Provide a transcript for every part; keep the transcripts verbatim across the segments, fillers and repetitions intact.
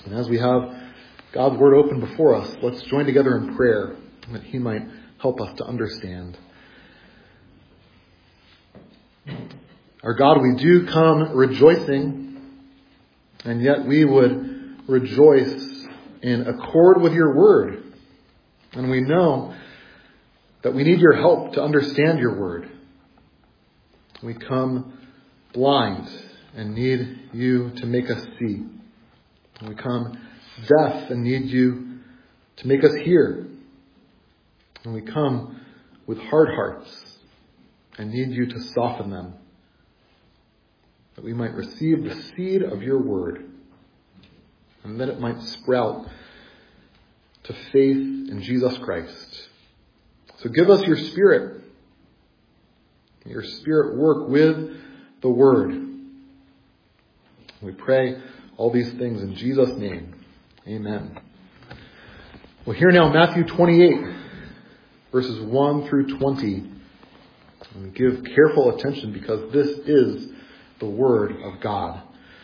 And as we have God's Word open before us, let's join together in prayer that He might help us to understand. Our God, we do come rejoicing, and yet we would rejoice in accord with your Word. And we know that we need your help to understand your Word. We come blind and need you to make us see. We come deaf and need you to make us hear. And we come with hard hearts and need you to soften them, that we might receive the seed of your word, and that it might sprout to faith in Jesus Christ. So give us your Spirit. Your Spirit work with the Word. We pray all these things in Jesus' name. Amen. Well, hear now Matthew twenty-eight, verses one through twenty. And give careful attention because this is the Word of God.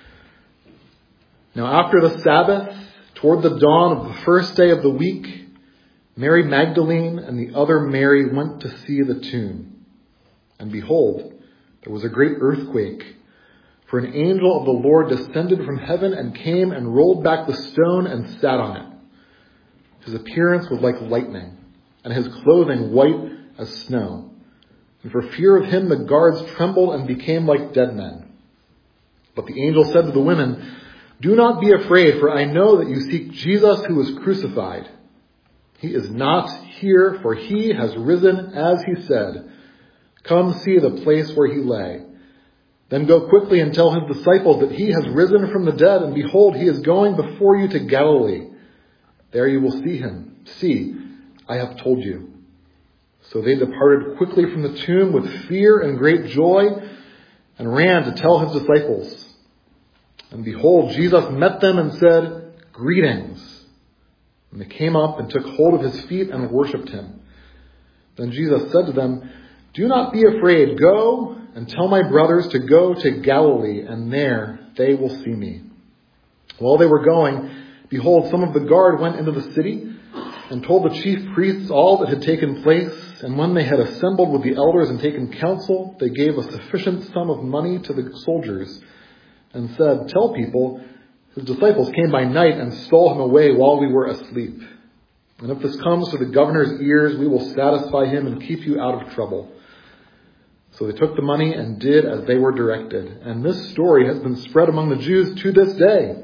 Now after the Sabbath, toward the dawn of the first day of the week, Mary Magdalene and the other Mary went to see the tomb. And behold, there was a great earthquake, for an angel of the Lord descended from heaven and came and rolled back the stone and sat on it. His appearance was like lightning, and his clothing white as snow. And for fear of him, the guards trembled and became like dead men. But the angel said to the women, "Do not be afraid, for I know that you seek Jesus who was crucified. He is not here, for he has risen as he said. Come see the place where he lay. Then go quickly and tell his disciples that he has risen from the dead, and behold, he is going before you to Galilee. There you will see him. See, I have told you." So they departed quickly from the tomb with fear and great joy, and ran to tell his disciples. And behold, Jesus met them and said, "Greetings." And they came up and took hold of his feet and worshipped him. Then Jesus said to them, "Do not be afraid. Go and tell my brothers to go to Galilee, and there they will see me." While they were going, behold, some of the guard went into the city and told the chief priests all that had taken place. And when they had assembled with the elders and taken counsel, they gave a sufficient sum of money to the soldiers and said, "Tell people, his disciples came by night and stole him away while we were asleep. And if this comes to the governor's ears, we will satisfy him and keep you out of trouble." So they took the money and did as they were directed. And this story has been spread among the Jews to this day.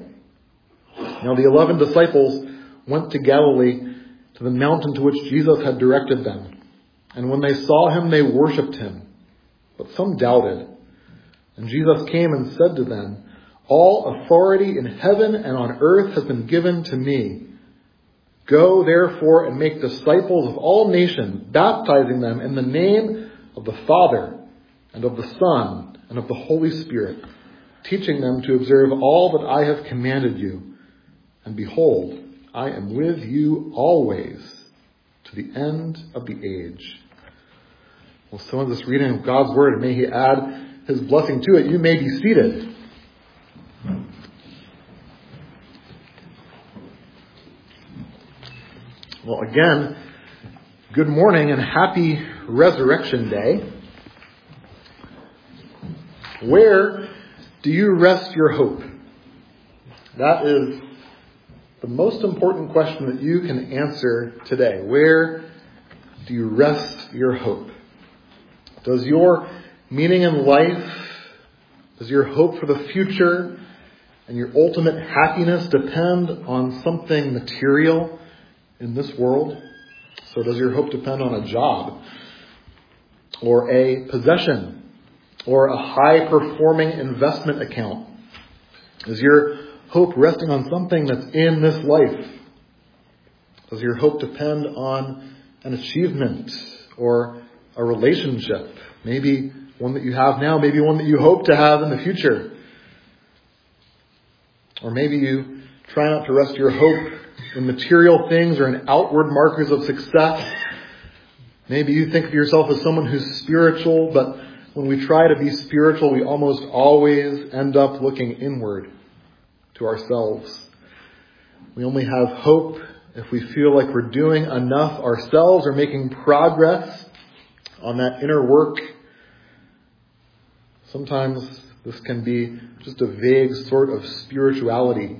Now the eleven disciples went to Galilee, to the mountain to which Jesus had directed them. And when they saw him, they worshipped him. But some doubted. And Jesus came and said to them, "All authority in heaven and on earth has been given to me. Go therefore and make disciples of all nations, baptizing them in the name of the Father and of the Son and of the Holy Spirit, teaching them to observe all that I have commanded you. And behold, I am with you always to the end of the age." Well, so in this reading of God's Word, may He add His blessing to it. You may be seated. Well, again, good morning and happy Resurrection Day. Where do you rest your hope? That is the most important question that you can answer today. Where do you rest your hope? Does your meaning in life, does your hope for the future and your ultimate happiness depend on something material in this world? So does your hope depend on a job or a possession or a high-performing investment account? Is your hope resting on something that's in this life? Does your hope depend on an achievement or a relationship? Maybe one that you have now, maybe one that you hope to have in the future. Or maybe you try not to rest your hope in material things or in outward markers of success. Maybe you think of yourself as someone who's spiritual, but when we try to be spiritual, we almost always end up looking inward to ourselves. We only have hope if we feel like we're doing enough ourselves or making progress on that inner work. Sometimes this can be just a vague sort of spirituality.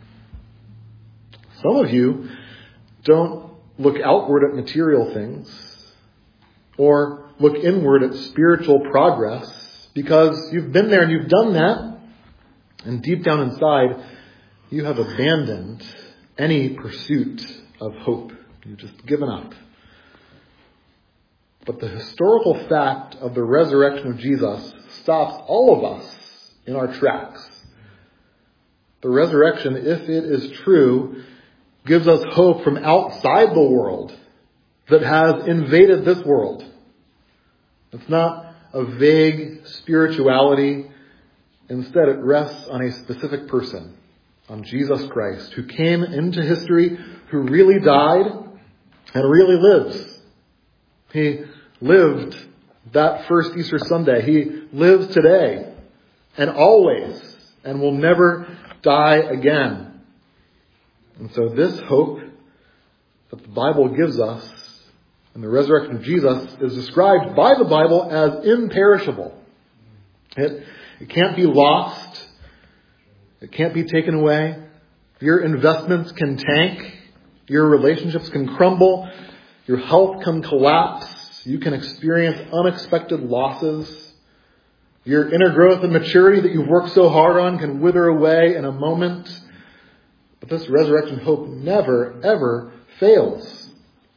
Some of you don't look outward at material things or look inward at spiritual progress because you've been there and you've done that, and deep down inside you have abandoned any pursuit of hope. You've just given up. But the historical fact of the resurrection of Jesus stops all of us in our tracks. The resurrection, if it is true, gives us hope from outside the world that has invaded this world. It's not a vague spirituality. Instead, it rests on a specific person, on Jesus Christ, who came into history, who really died and really lives. He lived that first Easter Sunday. He lives today and always and will never die again. And so this hope that the Bible gives us and the resurrection of Jesus is described by the Bible as imperishable. It, it can't be lost. It can't be taken away. Your investments can tank. Your relationships can crumble. Your health can collapse. You can experience unexpected losses. Your inner growth and maturity that you've worked so hard on can wither away in a moment. But this resurrection hope never, ever fails.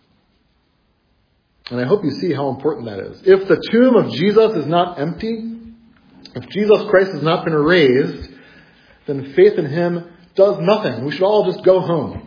And I hope you see how important that is. If the tomb of Jesus is not empty, if Jesus Christ has not been raised, then faith in him does nothing. We should all just go home.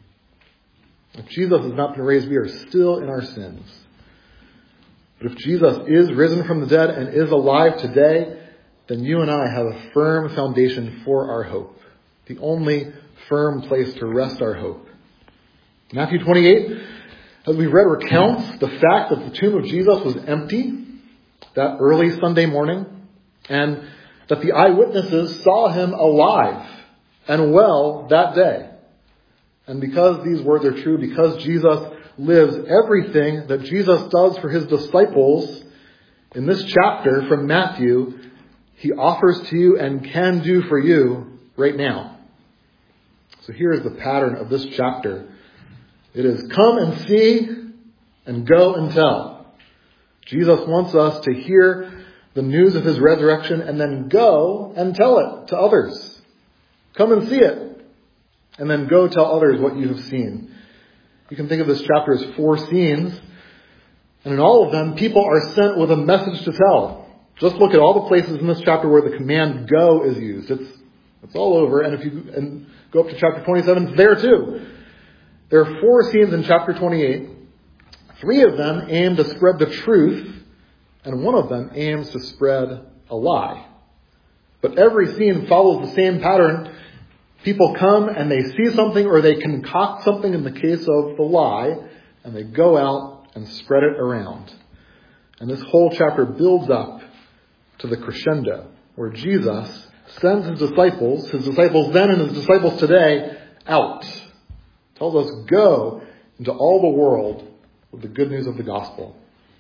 If Jesus has not been raised, we are still in our sins. But if Jesus is risen from the dead and is alive today, then you and I have a firm foundation for our hope. The only firm place to rest our hope. Matthew twenty-eight, as we read, recounts the fact that the tomb of Jesus was empty that early Sunday morning, and that the eyewitnesses saw him alive and well that day. And because these words are true, because Jesus lives, everything that Jesus does for his disciples in this chapter from Matthew, he offers to you and can do for you right now. So here is the pattern of this chapter. It is come and see and go and tell. Jesus wants us to hear the news of his resurrection and then go and tell it to others. Come and see it. And then go tell others what you have seen. You can think of this chapter as four scenes. And in all of them, people are sent with a message to tell. Just look at all the places in this chapter where the command go is used. It's it's all over. And if you and go up to chapter twenty-seven, it's there too. There are four scenes in chapter twenty-eight. Three of them aim to spread the truth. And one of them aims to spread a lie. But every scene follows the same pattern. People come and they see something or they concoct something in the case of the lie, and they go out and spread it around. And this whole chapter builds up to the crescendo where Jesus sends his disciples, his disciples then and his disciples today, out. Tells us, go into all the world with the good news of the gospel.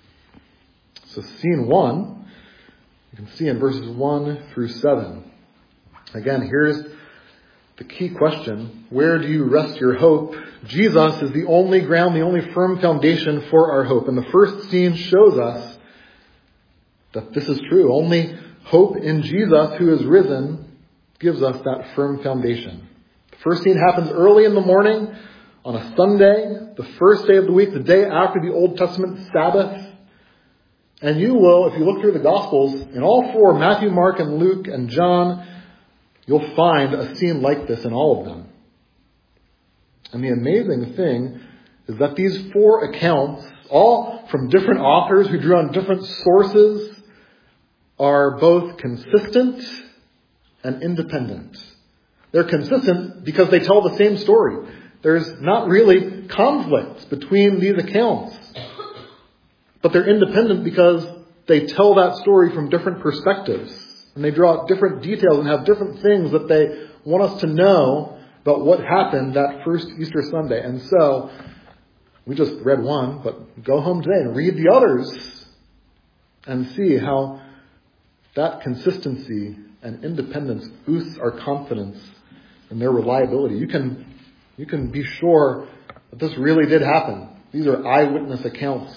So scene one, you can see in verses one through seven. Again, here's the key question. Where do you rest your hope? Jesus is the only ground, the only firm foundation for our hope. And the first scene shows us that this is true. Only hope in Jesus, who is risen, gives us that firm foundation. The first scene happens early in the morning on a Sunday, the first day of the week, the day after the Old Testament Sabbath. And you will, if you look through the Gospels, in all four, Matthew, Mark, and Luke, and John, you'll find a scene like this in all of them. And the amazing thing is that these four accounts, all from different authors who drew on different sources, are both consistent and independent. They're consistent because they tell the same story. There's not really conflict between these accounts. But they're independent because they tell that story from different perspectives. And they draw out different details and have different things that they want us to know about what happened that first Easter Sunday. And so, we just read one, but go home today and read the others and see how that consistency and independence boosts our confidence in their reliability. You can, you can be sure that this really did happen. These are eyewitness accounts.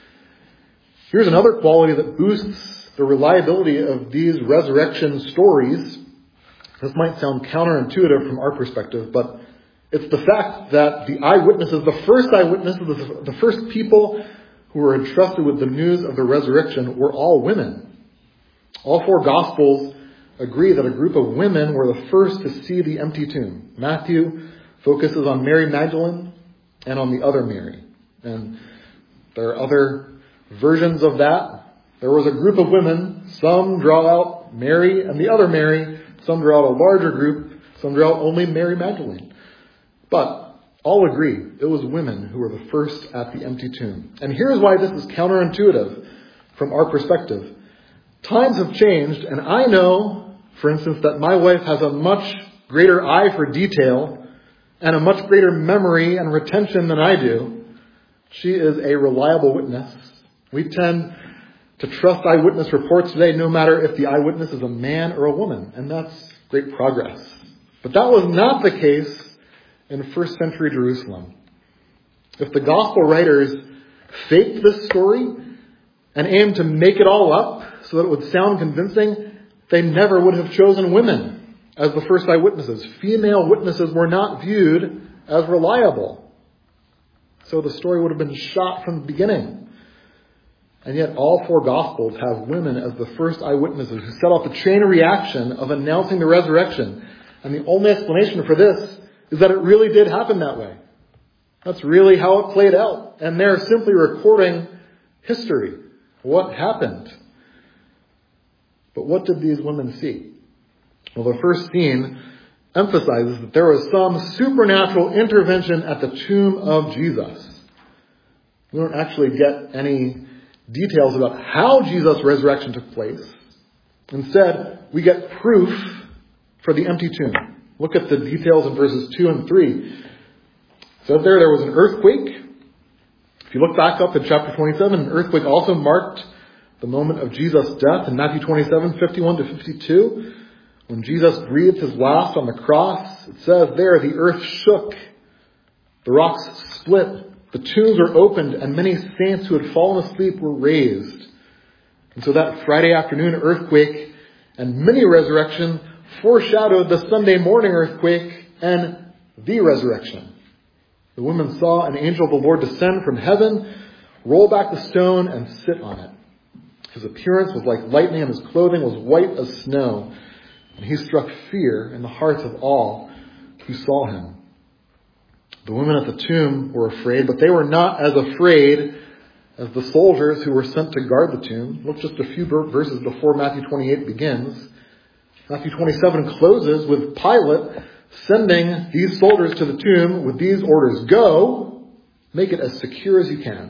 Here's another quality that boosts the reliability of these resurrection stories. This might sound counterintuitive from our perspective, but it's the fact that the eyewitnesses, the first eyewitnesses, the first people who were entrusted with the news of the resurrection were all women. All four Gospels agree that a group of women were the first to see the empty tomb. Matthew focuses on Mary Magdalene and on the other Mary. And there are other versions of that. There was a group of women. Some draw out Mary and the other Mary. Some draw out a larger group. Some draw out only Mary Magdalene. But all agree it was women who were the first at the empty tomb. And here's why this is counterintuitive from our perspective. Times have changed, and I know, for instance, that my wife has a much greater eye for detail and a much greater memory and retention than I do. She is a reliable witness. We tend to trust eyewitness reports today, no matter if the eyewitness is a man or a woman, and that's great progress. But that was not the case in first century Jerusalem. If the gospel writers faked this story and aimed to make it all up so that it would sound convincing, they never would have chosen women as the first eyewitnesses. Female witnesses were not viewed as reliable. So the story would have been shot from the beginning. And yet all four Gospels have women as the first eyewitnesses who set off the chain reaction of announcing the resurrection. And the only explanation for this is that it really did happen that way. That's really how it played out. And they're simply recording history. What happened? But what did these women see? Well, the first scene emphasizes that there was some supernatural intervention at the tomb of Jesus. We don't actually get any details about how Jesus' resurrection took place. Instead, we get proof for the empty tomb. Look at the details in verses two and three. It says there, there was an earthquake. If you look back up in chapter twenty-seven, an earthquake also marked the moment of Jesus' death in Matthew twenty-seven, fifty-one to fifty-two. When Jesus breathed his last on the cross, it says there, the earth shook, the rocks split, the tombs were opened, and many saints who had fallen asleep were raised. And so that Friday afternoon earthquake and mini resurrection foreshadowed the Sunday morning earthquake and the resurrection. The women saw an angel of the Lord descend from heaven, roll back the stone, and sit on it. His appearance was like lightning, and his clothing was white as snow. And he struck fear in the hearts of all who saw him. The women at the tomb were afraid, but they were not as afraid as the soldiers who were sent to guard the tomb. Look just a few verses before Matthew twenty-eight begins. Matthew twenty-seven closes with Pilate sending these soldiers to the tomb with these orders. Go, make it as secure as you can.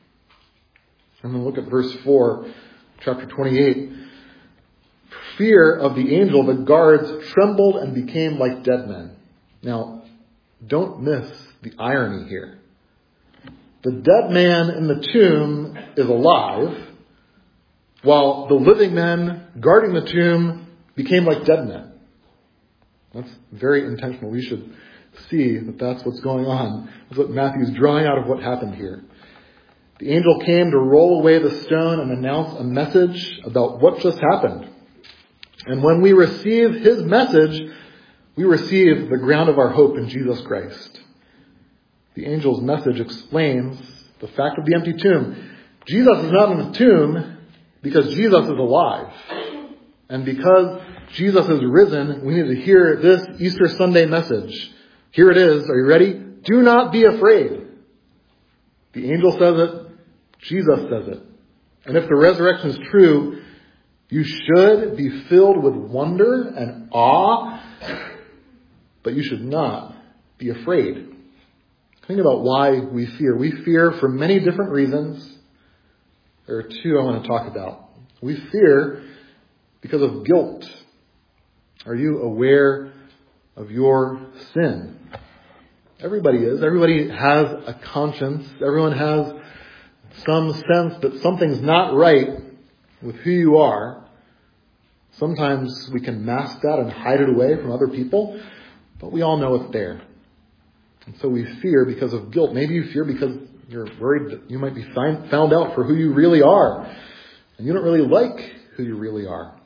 And then look at verse four, chapter twenty-eight. For fear of the angel, the guards trembled and became like dead men. Now, don't miss the irony here. The dead man in the tomb is alive, while the living men guarding the tomb became like dead men. That's very intentional. We should see that that's what's going on. That's what Matthew's drawing out of what happened here. The angel came to roll away the stone and announce a message about what just happened. And when we receive his message, we receive the ground of our hope in Jesus Christ. The angel's message explains the fact of the empty tomb. Jesus is not in the tomb because Jesus is alive. And because Jesus is risen, we need to hear this Easter Sunday message. Here it is. Are you ready? Do not be afraid. The angel says it. Jesus says it. And if the resurrection is true, you should be filled with wonder and awe, but you should not be afraid. Think about why we fear. We fear for many different reasons. There are two I want to talk about. We fear because of guilt. Are you aware of your sin. Everybody is. Everybody has a conscience. Everyone has some sense that something's not right with who you are. Sometimes we can mask that and hide it away from other people, but we all know it's there. And so we fear because of guilt. Maybe you fear because you're worried that you might be find, found out for who you really are, and you don't really like who you really are.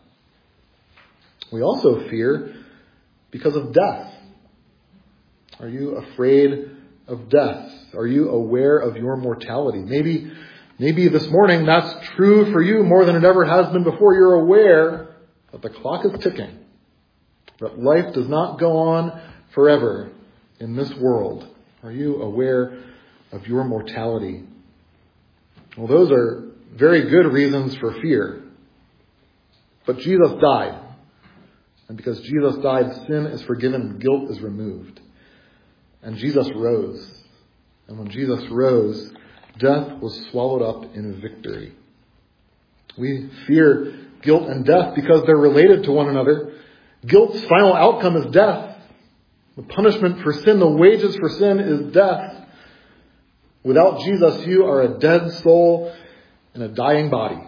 We also fear because of death. Are you afraid of death? Are you aware of your mortality? Maybe, maybe this morning that's true for you more than it ever has been before. You're aware that the clock is ticking, that life does not go on forever in this world. Are you aware of your mortality? Well, those are very good reasons for fear. But Jesus died. And because Jesus died, sin is forgiven and guilt is removed. And Jesus rose. And when Jesus rose, death was swallowed up in victory. We fear guilt and death because they're related to one another. Guilt's final outcome is death. The punishment for sin, the wages for sin is death. Without Jesus, you are a dead soul in a dying body.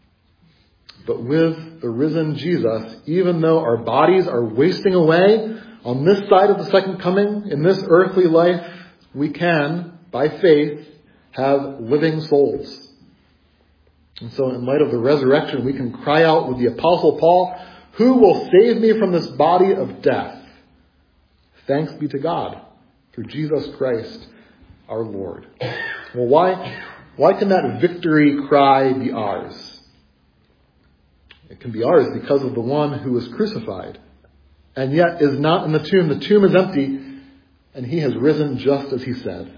But with the risen Jesus, even though our bodies are wasting away on this side of the second coming, in this earthly life, we can, by faith, have living souls. And so in light of the resurrection, we can cry out with the Apostle Paul, "Who will save me from this body of death? Thanks be to God through Jesus Christ our Lord." Well, why, why can that victory cry be ours? It can be ours because of the one who was crucified and yet is not in the tomb. The tomb is empty and he has risen just as he said.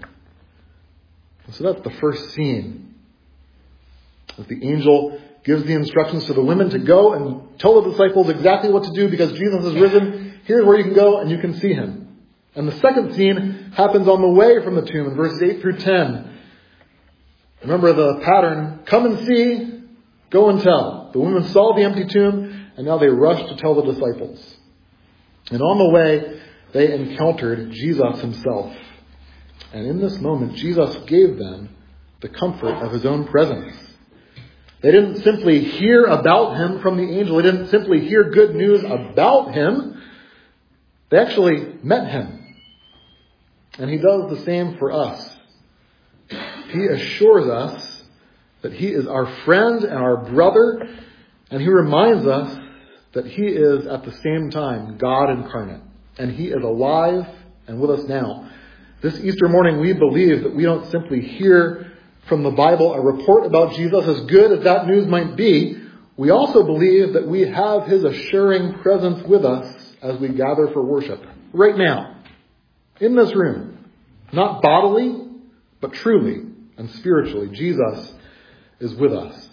And so that's the first scene. As the angel gives the instructions to the women to go and tell the disciples exactly what to do because Jesus is risen. Here's where you can go and you can see him. And the second scene happens on the way from the tomb in verses eight through ten. Remember the pattern. Come and see, go and tell. The women saw the empty tomb and now they rushed to tell the disciples. And on the way, they encountered Jesus himself. And in this moment, Jesus gave them the comfort of his own presence. They didn't simply hear about him from the angel. They didn't simply hear good news about him. They actually met him. And he does the same for us. He assures us that he is our friend and our brother. And he reminds us that he is at the same time God incarnate. And he is alive and with us now. This Easter morning we believe that we don't simply hear from the Bible a report about Jesus, as good as that news might be. We also believe that we have his assuring presence with us as we gather for worship. Right now. In this room. Not bodily, but truly and spiritually. Jesus is with us.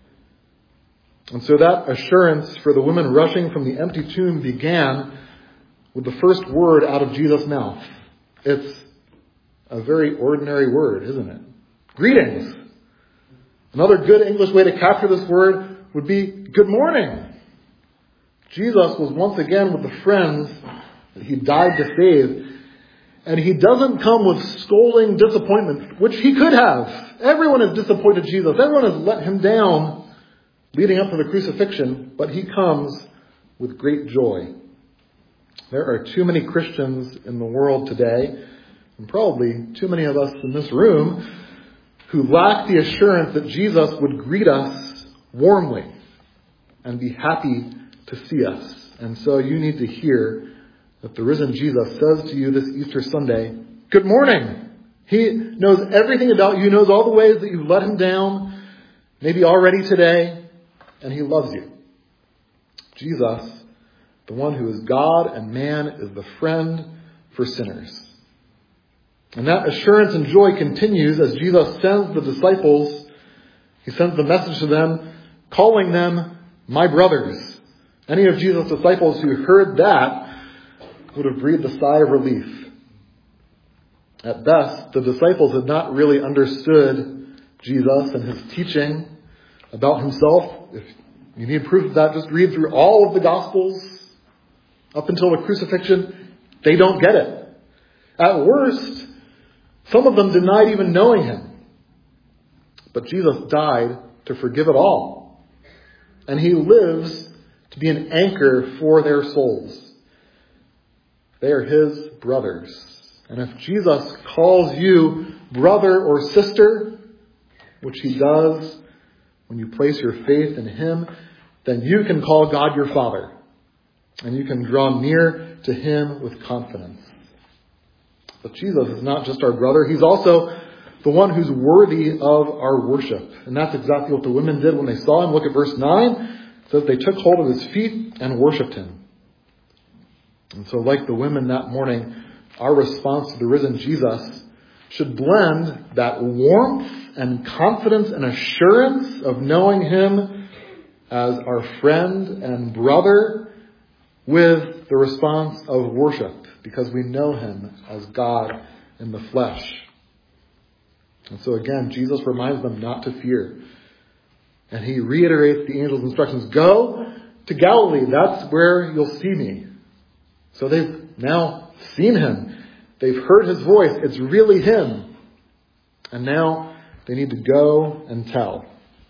And so that assurance for the women rushing from the empty tomb began with the first word out of Jesus' mouth. It's a very ordinary word, isn't it? Greetings. Another good English way to capture this word would be good morning. Jesus was once again with the friends that he died to save. And he doesn't come with scolding disappointment, which he could have. Everyone has disappointed Jesus. Everyone has let him down leading up to the crucifixion. But he comes with great joy. There are too many Christians in the world today, and probably too many of us in this room, who lack the assurance that Jesus would greet us warmly and be happy to see us. And so you need to hear that the risen Jesus says to you this Easter Sunday, good morning. He knows everything about you. He knows all the ways that you've let him down, maybe already today, and he loves you. Jesus, the one who is God and man, is the friend for sinners. And that assurance and joy continues as Jesus sends the disciples. He sends the message to them, calling them my brothers. Any of Jesus' disciples who heard that would have breathed a sigh of relief. At best, the disciples had not really understood Jesus and his teaching about himself. If you need proof of that, just read through all of the Gospels up until the crucifixion. They don't get it. At worst, some of them denied even knowing him. But Jesus died to forgive it all. And he lives to be an anchor for their souls. They are his brothers. And if Jesus calls you brother or sister, which he does when you place your faith in him, then you can call God your Father. And you can draw near to him with confidence. But Jesus is not just our brother. He's also the one who's worthy of our worship. And that's exactly what the women did when they saw him. Look at verse nine. It says they took hold of his feet and worshipped him. And so like the women that morning, our response to the risen Jesus should blend that warmth and confidence and assurance of knowing him as our friend and brother with the response of worship, because we know him as God in the flesh. And so again, Jesus reminds them not to fear. And he reiterates the angel's instructions. Go to Galilee. That's where you'll see me. So they've now seen him. They've heard his voice. It's really him. And now they need to go and tell.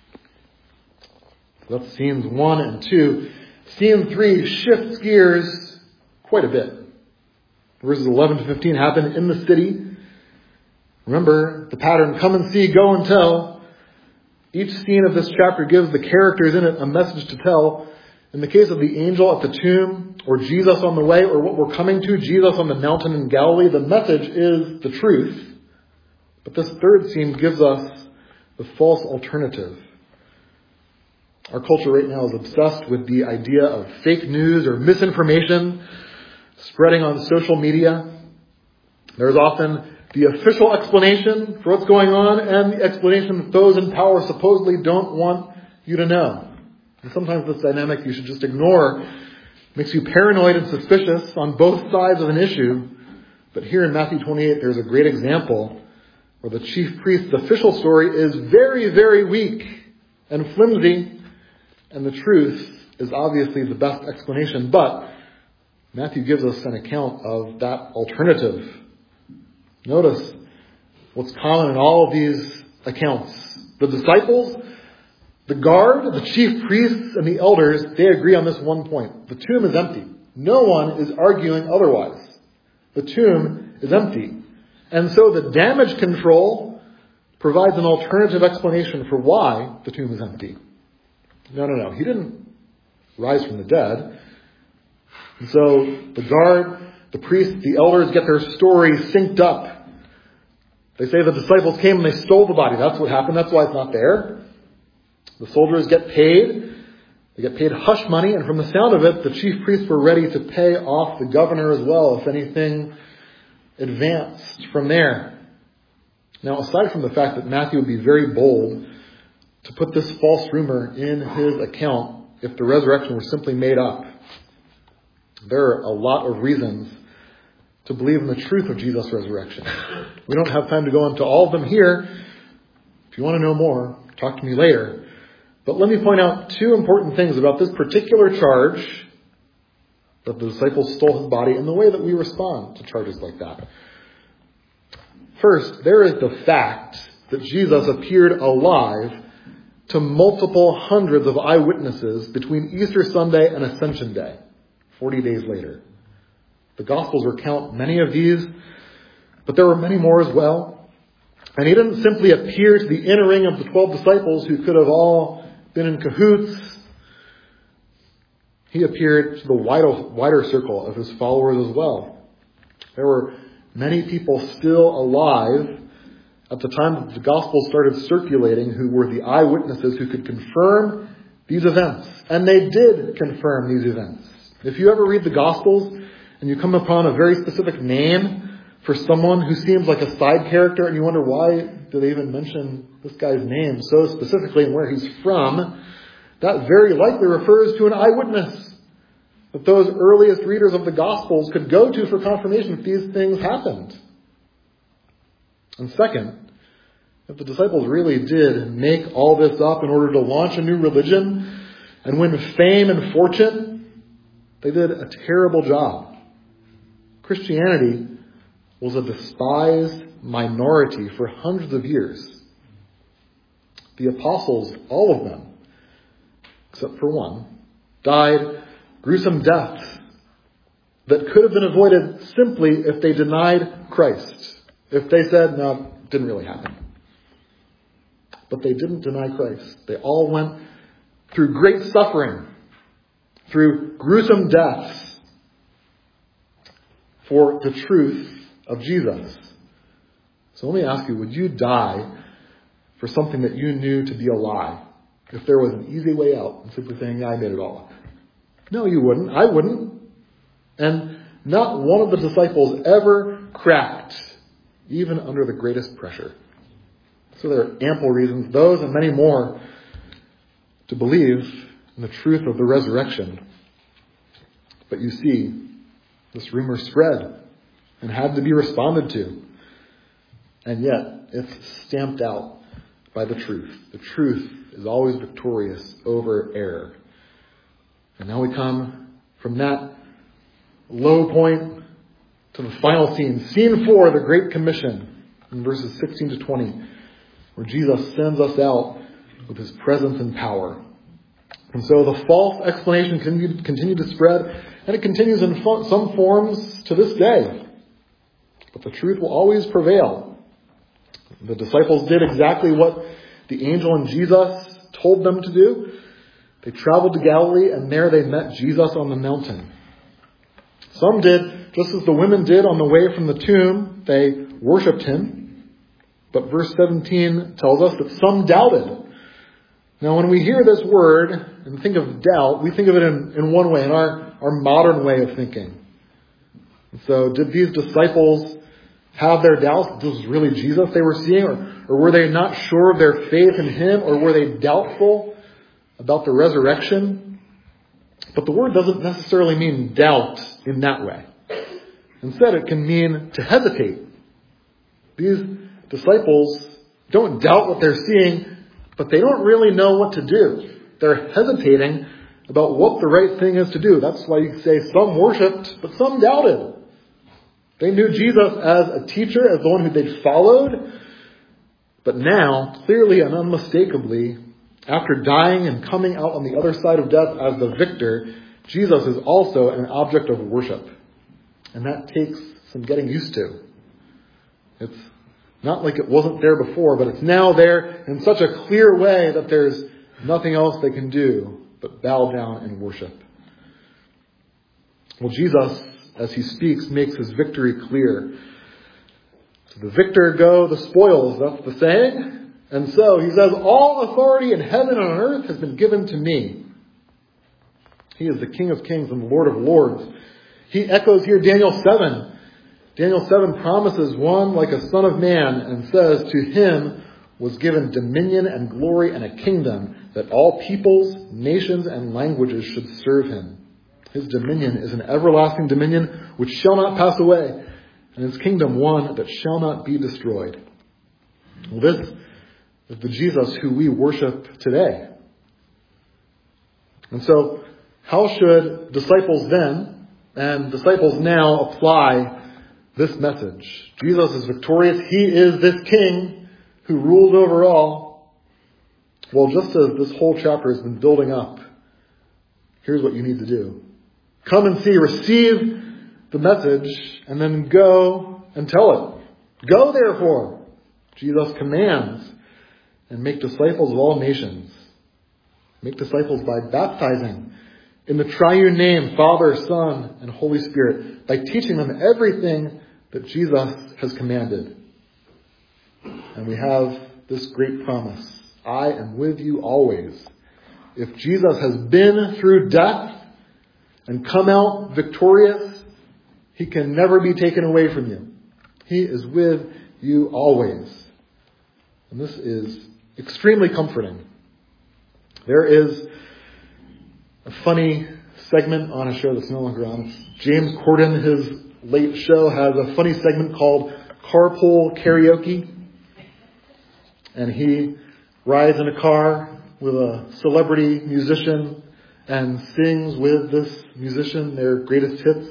That's scenes one and two. Scene three shifts gears quite a bit. Verses eleven to fifteen happen in the city. Remember the pattern, come and see, go and tell. Each scene of this chapter gives the characters in it a message to tell. In the case of the angel at the tomb, or Jesus on the way, or what we're coming to, Jesus on the mountain in Galilee, the message is the truth. But this third scene gives us the false alternative. Our culture right now is obsessed with the idea of fake news or misinformation spreading on social media. There's often the official explanation for what's going on and the explanation that those in power supposedly don't want you to know. And sometimes this dynamic you should just ignore. It makes you paranoid and suspicious on both sides of an issue. But here in Matthew twenty-eight, there's a great example where the chief priest's official story is very, very weak and flimsy. And the truth is obviously the best explanation. But Matthew gives us an account of that alternative. Notice what's common in all of these accounts. The disciples, the guard, the chief priests, and the elders, they agree on this one point. The tomb is empty. No one is arguing otherwise. The tomb is empty. And so the damage control provides an alternative explanation for why the tomb is empty. No, no, no. He didn't rise from the dead. And so the guard, the priests, the elders get their story synced up. They say the disciples came and they stole the body. That's what happened. That's why it's not there. The soldiers get paid. They get paid hush money. And from the sound of it, the chief priests were ready to pay off the governor as well if anything advanced from there. Now, aside from the fact that Matthew would be very bold to put this false rumor in his account if the resurrection were simply made up, there are a lot of reasons to believe in the truth of Jesus' resurrection. We don't have time to go into all of them here. If you want to know more, talk to me later. But let me point out two important things about this particular charge that the disciples stole his body and the way that we respond to charges like that. First, there is the fact that Jesus appeared alive to multiple hundreds of eyewitnesses between Easter Sunday and Ascension Day, forty days later. The Gospels recount many of these, but there were many more as well. And he didn't simply appear to the inner ring of the twelve disciples who could have all been in cahoots. He appeared to the wider, wider circle of his followers as well. There were many people still alive at the time that the Gospels started circulating who were the eyewitnesses who could confirm these events. And they did confirm these events. If you ever read the Gospels and you come upon a very specific name for someone who seems like a side character and you wonder why do they even mention this guy's name so specifically and where he's from, that very likely refers to an eyewitness that those earliest readers of the Gospels could go to for confirmation if these things happened. And second, if the disciples really did make all this up in order to launch a new religion and win fame and fortune, they did a terrible job. Christianity was a despised minority for hundreds of years. The apostles, all of them, except for one, died gruesome deaths that could have been avoided simply if they denied Christ. If they said, no, it didn't really happen. But they didn't deny Christ. They all went through great suffering, through gruesome deaths for the truth of Jesus. So let me ask you, would you die for something that you knew to be a lie? If there was an easy way out and simply saying, yeah, I made it all up. No, you wouldn't. I wouldn't. And not one of the disciples ever cracked, even under the greatest pressure. So there are ample reasons, those and many more, to believe in the truth of the resurrection. But you see, this rumor spread and had to be responded to. And yet, it's stamped out by the truth. The truth is always victorious over error. And now we come from that low point to the final scene. Scene four, the Great Commission, in verses sixteen to twenty, where Jesus sends us out with his presence and power. And so the false explanation continued, continued to spread, and it continues in fo- some forms to this day. But the truth will always prevail. The disciples did exactly what the angel and Jesus told them to do. They traveled to Galilee, and there they met Jesus on the mountain. Some did just as the women did on the way from the tomb. They worshipped him. But verse seventeen tells us that some doubted. Now, when we hear this word and think of doubt, we think of it in, in one way, in our, our modern way of thinking. And so did these disciples have their doubts? This was really Jesus they were seeing? Or, or were they not sure of their faith in him? Or were they doubtful about the resurrection? But the word doesn't necessarily mean doubt in that way. Instead, it can mean to hesitate. These disciples don't doubt what they're seeing, but they don't really know what to do. They're hesitating about what the right thing is to do. That's why you say some worshipped, but some doubted. They knew Jesus as a teacher, as the one who they'd followed. But now, clearly and unmistakably, after dying and coming out on the other side of death as the victor, Jesus is also an object of worship. And that takes some getting used to. It's not like it wasn't there before, but it's now there in such a clear way that there's nothing else they can do but bow down and worship. Well, Jesus, as he speaks, makes his victory clear. To the victor go the spoils, that's the saying. And so he says, all authority in heaven and on earth has been given to me. He is the King of kings and the Lord of lords. He echoes here Daniel seven. Daniel seven promises one like a son of man and says, to him was given dominion and glory and a kingdom that all peoples, nations, and languages should serve him. His dominion is an everlasting dominion which shall not pass away, and his kingdom one that shall not be destroyed. Well, this is the Jesus who we worship today. And so, how should disciples then and disciples now apply this message? Jesus is victorious. He is this king who ruled over all. Well, just as this whole chapter has been building up, here's what you need to do. Come and see, receive the message, and then go and tell it. Go, therefore, Jesus commands, and make disciples of all nations. Make disciples by baptizing in the triune name, Father, Son, and Holy Spirit, by teaching them everything that Jesus has commanded. And we have this great promise. I am with you always. If Jesus has been through death and come out victorious, he can never be taken away from you. He is with you always. And this is extremely comforting. There is a funny segment on a show that's no longer on. It's James Corden, his late show, has a funny segment called Carpool Karaoke. And he rides in a car with a celebrity musician and sings with this musician their greatest hits.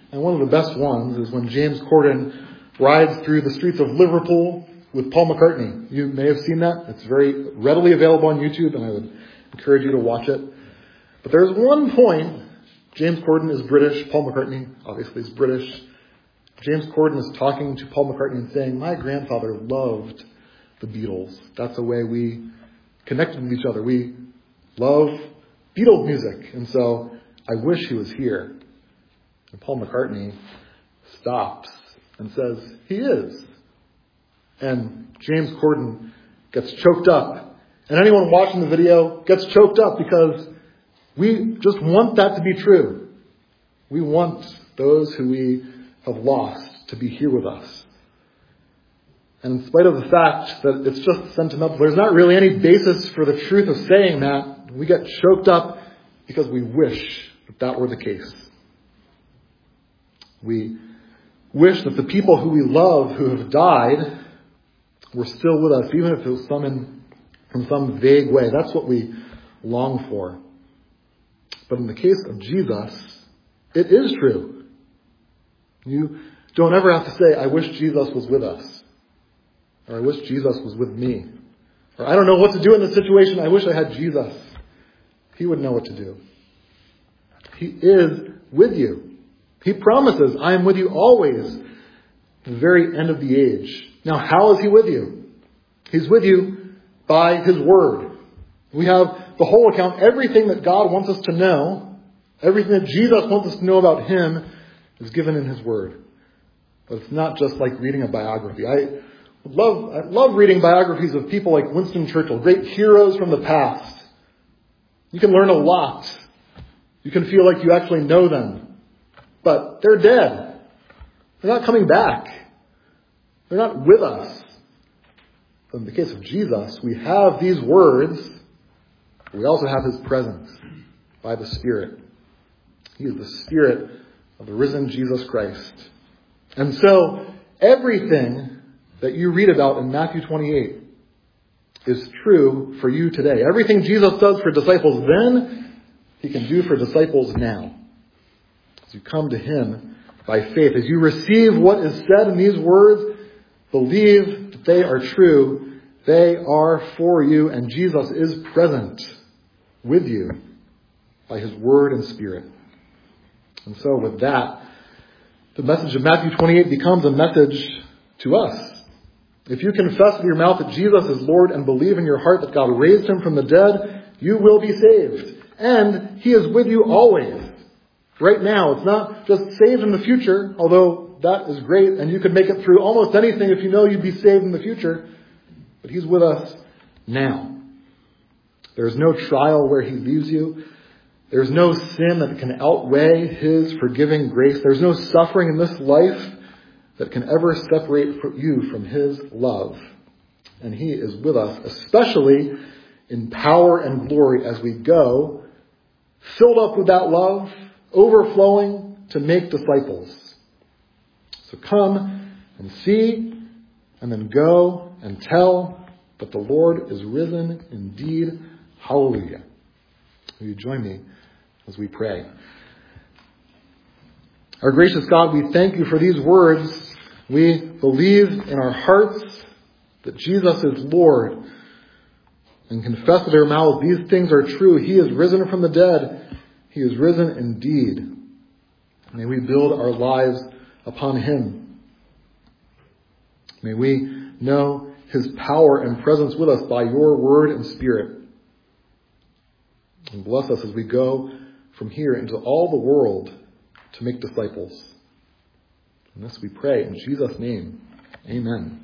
And one of the best ones is when James Corden rides through the streets of Liverpool with Paul McCartney. You may have seen that. It's very readily available on YouTube, and I would encourage you to watch it. But there's one point. James Corden is British. Paul McCartney, obviously, is British. James Corden is talking to Paul McCartney and saying, my grandfather loved the Beatles. That's the way we connected with each other. We love Beatles music. And so I wish he was here. And Paul McCartney stops and says, he is. And James Corden gets choked up. And anyone watching the video gets choked up because we just want that to be true. We want those who we have lost to be here with us. And in spite of the fact that it's just sentimental, there's not really any basis for the truth of saying that. We get choked up because we wish that that were the case. We wish that the people who we love, who have died, were still with us, even if it was some in, in some vague way. That's what we long for. But in the case of Jesus, it is true. You don't ever have to say, I wish Jesus was with us. Or I wish Jesus was with me. Or I don't know what to do in this situation. I wish I had Jesus. He would know what to do. He is with you. He promises, I am with you always, to the very end of the age. Now, how is he with you? He's with you by his word. We have the whole account. Everything that God wants us to know, everything that Jesus wants us to know about him, is given in his word. But it's not just like reading a biography. I love, I love reading biographies of people like Winston Churchill, great heroes from the past. You can learn a lot. You can feel like you actually know them. But they're dead. They're not coming back. They're not with us. But in the case of Jesus, we have these words. We also have his presence by the Spirit. He is the Spirit of the risen Jesus Christ. And so, everything that you read about in Matthew twenty-eight is true for you today. Everything Jesus does for disciples then, he can do for disciples now. As you come to him by faith, as you receive what is said in these words, believe that they are true, they are for you, and Jesus is present with you by his word and Spirit. And so with that, the message of Matthew twenty-eight becomes a message to us. If you confess with your mouth that Jesus is Lord and believe in your heart that God raised him from the dead, you will be saved. And he is with you always. Right now, it's not just saved in the future, although that is great, and you could make it through almost anything if you know you'd be saved in the future. But he's with us now. There's no trial where he leaves you. There's no sin that can outweigh his forgiving grace. There's no suffering in this life that can ever separate you from his love. And he is with us, especially in power and glory as we go, filled up with that love, overflowing to make disciples. So come and see, and then go and tell that the Lord is risen indeed. Hallelujah. Will you join me as we pray? Our gracious God, we thank you for these words. We believe in our hearts that Jesus is Lord and confess with our mouths these things are true. He is risen from the dead. He is risen indeed. May we build our lives upon him. May we know his power and presence with us by your word and Spirit. And bless us as we go from here into all the world to make disciples. And this we pray in Jesus' name. Amen.